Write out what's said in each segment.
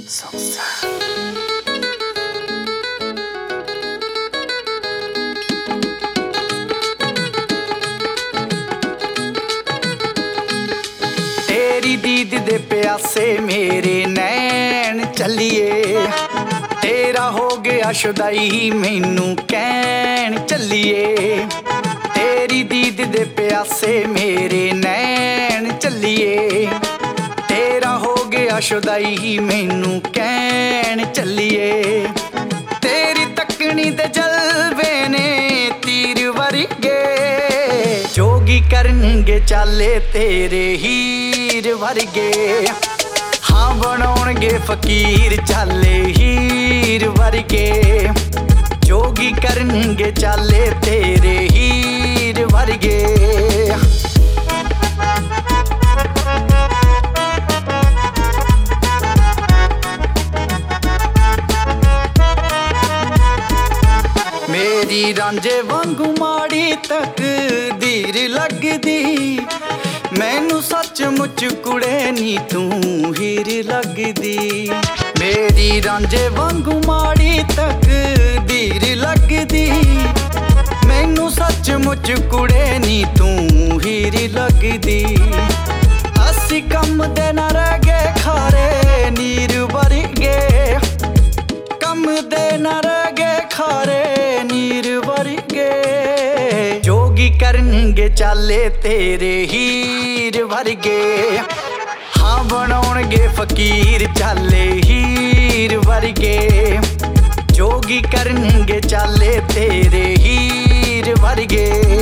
तेरी दीद दे प्यासे मेरे नैन चलिए, तेरा हो गया शुदाई मैनू कहन चलिए। तेरी दीद दे प्यासे मेरे नैन चलिए, तेरा हो गया शुदाई मैनू कहन चलिए। तेरी तकनी दे जलवे ने तीर वर्गे, जोगी करनगे चाले तेरे हीर वर्गे। हाँ बनाउणगे फकीर चाले हीर वर्गे, जोगी करनगे चाले तेरे हीर वर्गे। मेरी रांझे वांगू माड़ी तकदीर लगदी, मैनू सचमुच कुड़े नी तू हीर लगदी। मेरी रांझे वांगू माड़ी तकदीर लगदी, मैनू सचमुच कुड़े नी तू हीर लगदी। असी कम दे ना रह गए खारे नीर वर्गे, कम दे ना रह गए खारे नीर वर्गे। जोगी करनगे चाले तेरे हीर वर्गे, हाँ बनाउणगे फकीर चाले हीर वर्गे। जोगी करनगे चाले तेरे हीर वर्गे।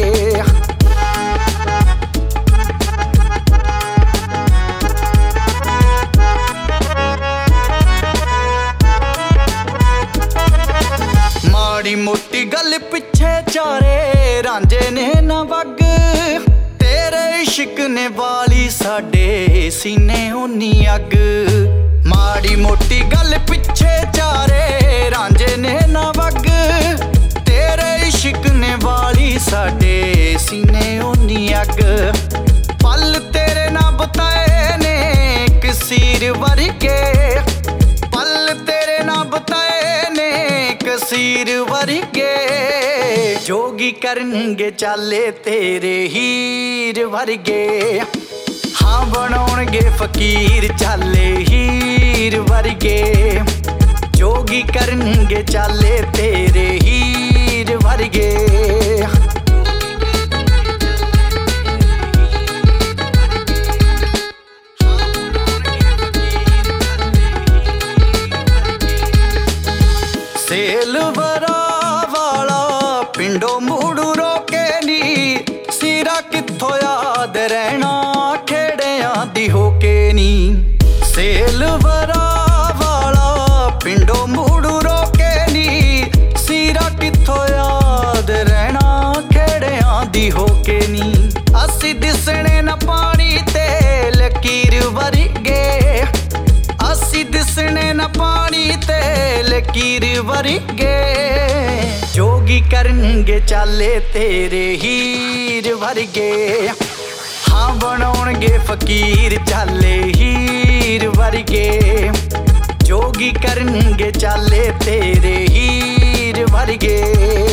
माड़ी मोटी गल पिछे चारे रांझे ने ना वग, तेरे इश्क ने वाली साडे सीने होनी अग। माड़ी मोटी गल पिछे चारे रांझे ने ना वग, तेरे इश्क ने वाली साडे सीने होनी अग। पल तेरे ना बताए ने कसीर वर्गे, पल तेरे ना बताए ने कसीर वर्गे। जोगी करनगे चाले तेरे हीर वर्गे, हाँ बनाउणगे फकीर चाले हीर वर्गे। जोगी करनगे चाले तेरे हीर वर्गे। सेलवरा वाला पिंडो मूड़ू रोके नी, सिरा कित्थों याद रहना खेड़ियां दी होके नी। सेलवरा वाला पिंडो मूड़ू रोके नी, सिरा कित्थों याद रहना खेड़ियां दी होके नी। असी दिसने ना पानी ते लकीर वर्गे, असी दिसने ना पानी ते लकीर वर्गे। जोगी करनगे चाले तेरे हीर वर्गे, हाँ बनाउणगे फकीर चाले हीर वर्गे। जोगी करनगे चाले तेरे हीर वर्गे।